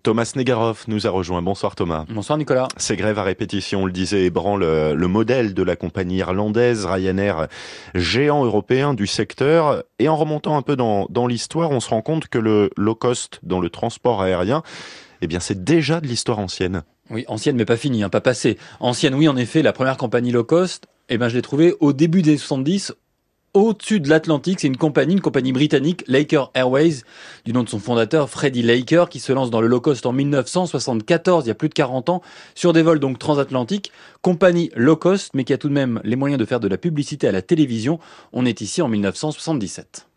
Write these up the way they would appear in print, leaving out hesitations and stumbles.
Thomas Negaroff nous a rejoint. Bonsoir Thomas. Bonsoir Nicolas. Ces grèves à répétition, on le disait, ébranlent le modèle de la compagnie irlandaise Ryanair, géant européen du secteur. Et en remontant un peu dans l'histoire, on se rend compte que le low cost dans le transport aérien, eh bien c'est déjà de l'histoire ancienne. Oui, ancienne mais pas finie, pas passée. Ancienne, oui, en effet, la première compagnie low cost, je l'ai trouvée au début des 70, au-dessus de l'Atlantique. C'est une compagnie britannique, Laker Airways, du nom de son fondateur, Freddie Laker, qui se lance dans le low cost en 1974, il y a plus de 40 ans, sur des vols donc transatlantiques. Compagnie low cost, mais qui a tout de même les moyens de faire de la publicité à la télévision. On est ici en 1977.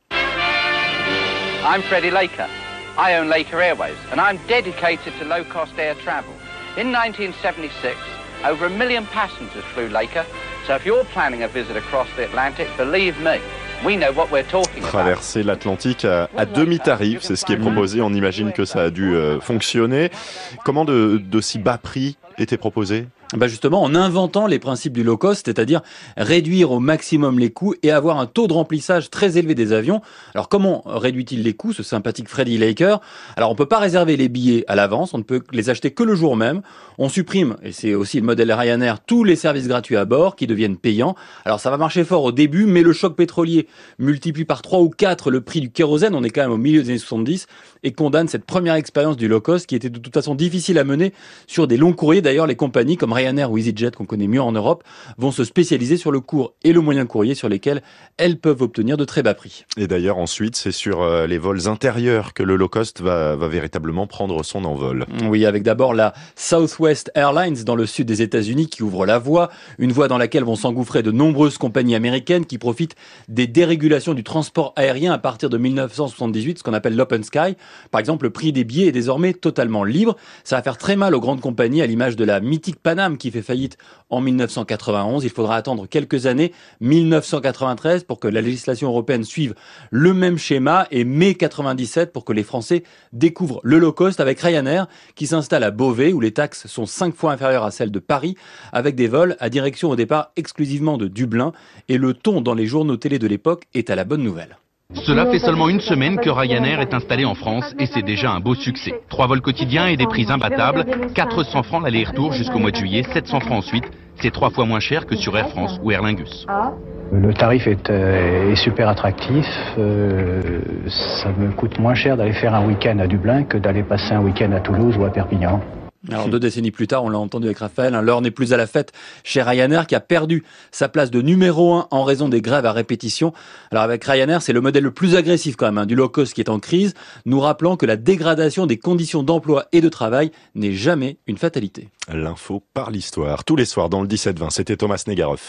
I'm Freddie Laker. I own Laker Airways, and I'm dedicated to low-cost air travel. In 1976, over 1 million passengers flew Laker. So if you're planning a visit across the Atlantic, believe me, we know what we're talking about. Traverser l'Atlantique à demi-tarif, c'est ce qui est proposé. On imagine que ça a dû fonctionner. Comment de si bas prix était proposé ? Justement, en inventant les principes du low cost, c'est-à-dire réduire au maximum les coûts et avoir un taux de remplissage très élevé des avions. Alors comment réduit-il les coûts, ce sympathique Freddie Laker ? Alors on peut pas réserver les billets à l'avance, on ne peut les acheter que le jour même. On supprime, et c'est aussi le modèle Ryanair, tous les services gratuits à bord qui deviennent payants. Alors ça va marcher fort au début, mais le choc pétrolier multiplie par 3 ou 4 le prix du kérosène, on est quand même au milieu des années 70, et condamne cette première expérience du low cost qui était de toute façon difficile à mener sur des longs courriers. D'ailleurs, les compagnies comme Ryanair ou EasyJet, qu'on connaît mieux en Europe, vont se spécialiser sur le court et le moyen courrier sur lesquels elles peuvent obtenir de très bas prix. Et d'ailleurs, ensuite, c'est sur les vols intérieurs que le low cost va véritablement prendre son envol. Oui, avec d'abord la Southwest Airlines dans le sud des États-Unis qui ouvre la voie, une voie dans laquelle vont s'engouffrer de nombreuses compagnies américaines qui profitent des dérégulations du transport aérien à partir de 1978, ce qu'on appelle l'Open Sky. Par exemple, le prix des billets est désormais totalement libre. Ça va faire très mal aux grandes compagnies, à l'image de la mythique Pan Am qui fait faillite en 1991. Il faudra attendre quelques années, 1993, pour que la législation européenne suive le même schéma, et mai 97 pour que les Français découvrent le low cost avec Ryanair qui s'installe à Beauvais où les taxes sont 5 fois inférieures à celles de Paris, avec des vols à direction au départ exclusivement de Dublin, et le ton dans les journaux télé de l'époque est à la bonne nouvelle. Cela fait seulement une semaine que Ryanair est installé en France et c'est déjà un beau succès. 3 vols quotidiens et des prix imbattables, 400 francs l'aller-retour jusqu'au mois de juillet, 700 francs ensuite. C'est 3 fois moins cher que sur Air France ou Aer Lingus. Le tarif est super attractif. Ça me coûte moins cher d'aller faire un week-end à Dublin que d'aller passer un week-end à Toulouse ou à Perpignan. Alors 2 décennies plus tard, on l'a entendu avec Raphaël, l'heure n'est plus à la fête chez Ryanair qui a perdu sa place de numéro 1 en raison des grèves à répétition. Alors avec Ryanair, c'est le modèle le plus agressif quand même du low cost qui est en crise, nous rappelant que la dégradation des conditions d'emploi et de travail n'est jamais une fatalité. L'info par l'histoire, tous les soirs dans le 17-20, c'était Thomas Negaroff.